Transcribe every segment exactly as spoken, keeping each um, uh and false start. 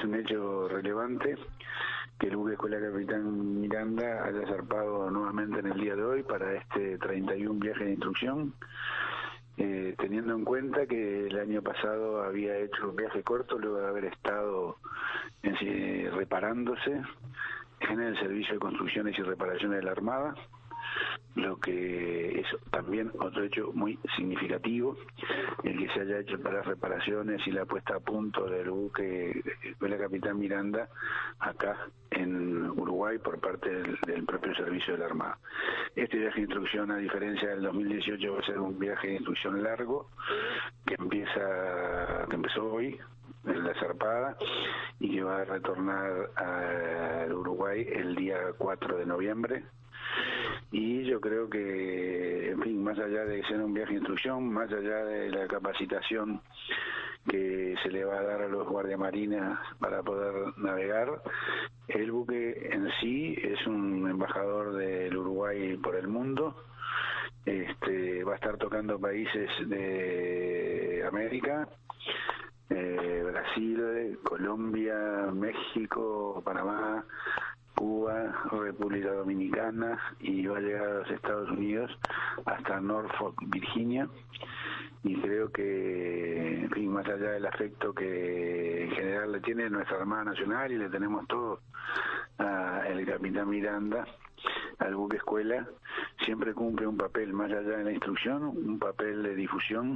es un hecho relevante que el buque Escuela Capitán Miranda haya zarpado nuevamente en el día de hoy para este treinta y uno viaje de instrucción, eh, teniendo en cuenta que el año pasado había hecho un viaje corto luego de haber estado en, eh, reparándose en el Servicio de Construcciones y Reparaciones de la Armada, lo que es también otro hecho muy significativo, el que se haya hecho para las reparaciones y la puesta a punto del buque Escuela Capitán Miranda acá en Uruguay por parte del, del propio servicio de la Armada. Este viaje de instrucción, a diferencia del dos mil dieciocho, va a ser un viaje de instrucción largo que empieza, que empezó hoy en la zarpada y que va a retornar al Uruguay el día cuatro de noviembre. Y yo creo que, en fin, más allá de ser un viaje de instrucción, más allá de la capacitación que se le va a dar a los guardiamarinas para poder navegar, el buque en sí es un embajador del Uruguay por el mundo. Este, va a estar tocando países de América, eh, Brasil, Colombia, México, Panamá, Cuba, República Dominicana, y va a llegar a los Estados Unidos hasta Norfolk, Virginia. Y creo que, en fin, más allá del afecto que en general le tiene nuestra Armada Nacional, y le tenemos todo al Capitán Miranda, al buque escuela, siempre cumple un papel más allá de la instrucción, un papel de difusión,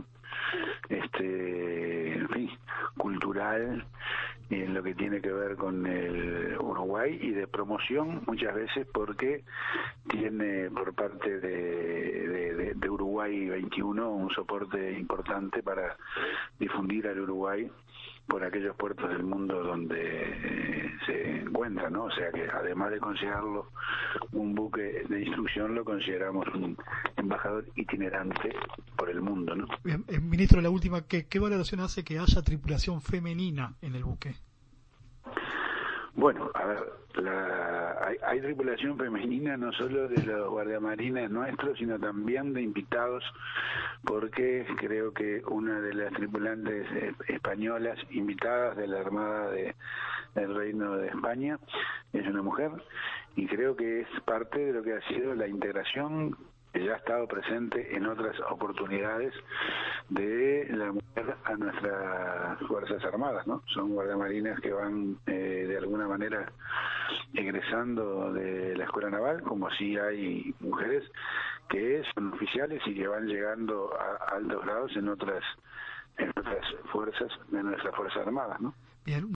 este, en fin, cultural, en lo que tiene que ver con el Uruguay, y de promoción muchas veces, porque tiene por parte de, de, de, de Uruguay veintiuno un soporte importante para difundir al Uruguay por aquellos puertos del mundo donde eh, se encuentra, ¿no? O sea que además de considerarlo un buque de instrucción, lo consideramos un embajador itinerante por el mundo, ¿no? Bien, eh, ministro, la última, ¿qué, qué valoración hace que haya tripulación femenina en el buque? Bueno, a ver, la, hay, hay tripulación femenina no solo de los guardiamarines nuestros, sino también de invitados, porque creo que una de las tripulantes eh, españolas invitadas de la Armada de, del Reino de España es una mujer, y creo que es parte de lo que ha sido la integración que ya ha estado presente en otras oportunidades de la mujer a nuestras Fuerzas Armadas, ¿no? Son guardiamarinas que van eh, de alguna manera egresando de la Escuela Naval, como sí hay mujeres que son oficiales y que van llegando a altos grados en otras en otras fuerzas de nuestras Fuerzas Armadas, ¿no? Bien.